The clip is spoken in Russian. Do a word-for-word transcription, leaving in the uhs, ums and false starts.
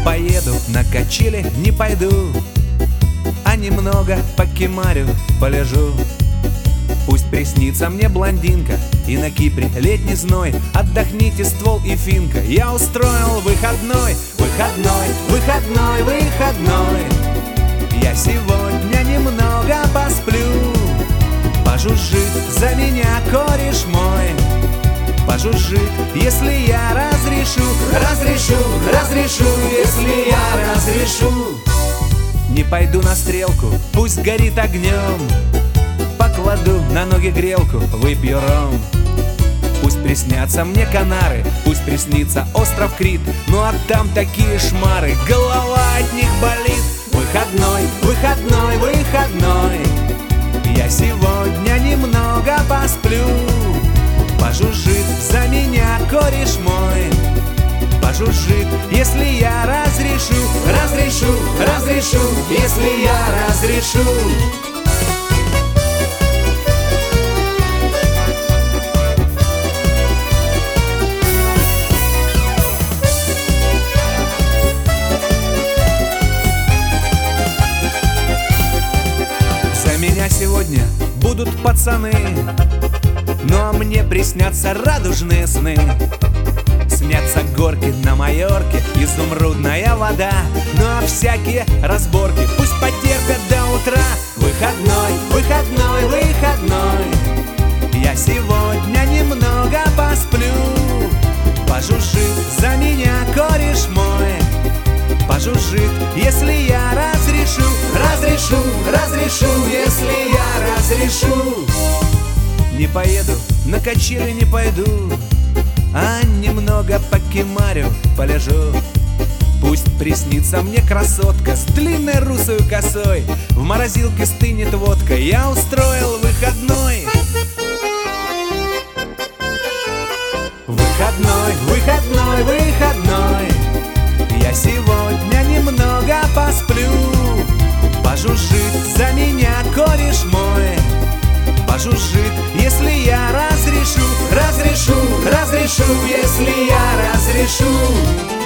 поеду, на качели не пойду, а немного покемарю, полежу. Пусть приснится мне блондинка и на Кипре летний зной. Отдохните, ствол и финка, я устроил выходной. Выходной, выходной, выходной. Я сегодня немного посплю. Пожужжит за меня кореш мой, пожужжит, если я разрешу. Разрешу, разрешу, если я разрешу. Не пойду на стрелку, пусть горит огнем. Покладу на ноги грелку, выпью ром. Пусть приснятся мне Канары, пусть приснится остров Крит. Ну а там такие шмары, голова от них болит. Выходной, выходной, выходной. Я сегодня немного посплю. Пожужжит за меня кореш мой, пожужжит, если я разрешу. Разрешу, разрешу, если я разрешу. Меня сегодня будут пацаны, ну а мне приснятся радужные сны. Снятся горки на Майорке, изумрудная вода. Ну а всякие разборки пусть потерпят до утра. Выходной, выходной, выходной. Я сегодня немного посплю. Пожужжит за меня кореш мой, пожужжит, если я разрешу. Разрешу, разрешу, если я разрешу. Не поеду, на качели не пойду, а немного покемарю, полежу. Пусть приснится мне красотка с длинной русой косой. В морозилке стынет водка, я устроил выходной. Выходной, выходной, выходной. Я сегодня немного посплю. Пожужжит за меня кореш мой, пожужжит, если я разрешу. Разрешу, разрешу, если я разрешу.